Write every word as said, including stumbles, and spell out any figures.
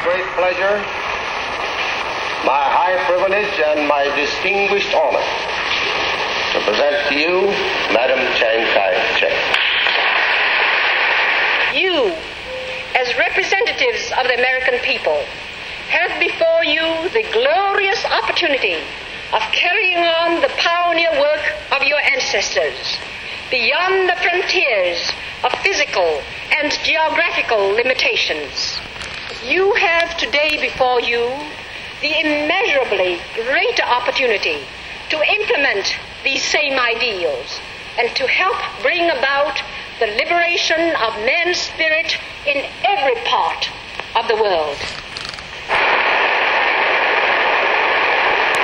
great pleasure, my high privilege, and my distinguished honor to present to you Madam Chiang Kai-shek. You, as representatives of the American people, have before you the glorious opportunity of carrying on the pioneer work of your ancestors beyond the frontiers of physical and geographical limitations. You have today before you the immeasurably greater opportunity to implement these same ideals and to help bring about the liberation of man's spirit in every part of the world.